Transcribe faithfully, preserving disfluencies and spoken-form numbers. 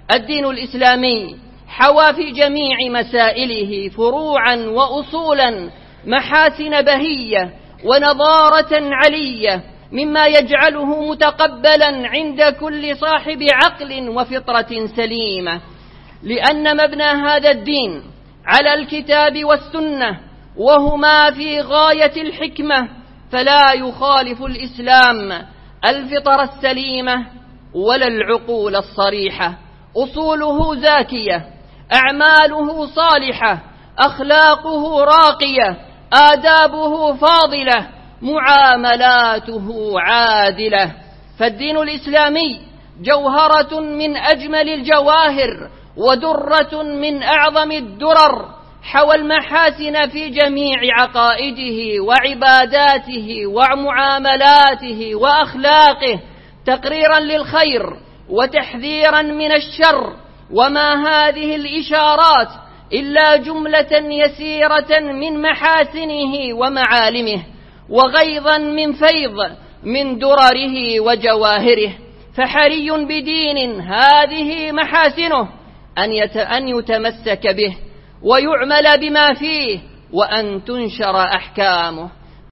الدين الإسلامي حوى في جميع مسائله فروعا وأصولا محاسن بهية ونضارة علية، مما يجعله متقبلا عند كل صاحب عقل وفطرة سليمة، لأن مبنى هذا الدين على الكتاب والسنة، وهما في غاية الحكمة، فلا يخالف الإسلام الفطر السليمة ولا العقول الصريحة. أصوله زاكية، أعماله صالحة، أخلاقه راقية، آدابه فاضلة، معاملاته عادلة. فالدين الإسلامي جوهرة من أجمل الجواهر ودرة من أعظم الدرر، حوى المحاسن في جميع عقائده وعباداته ومعاملاته وأخلاقه، تقريرا للخير وتحذيرا من الشر. وما هذه الإشارات إلا جملة يسيرة من محاسنه ومعالمه، وغيظا من فيض من درره وجواهره. فحري بدين هذه محاسنه أن يتمسك به ويعمل بما فيه، وأن تنشر أحكامه.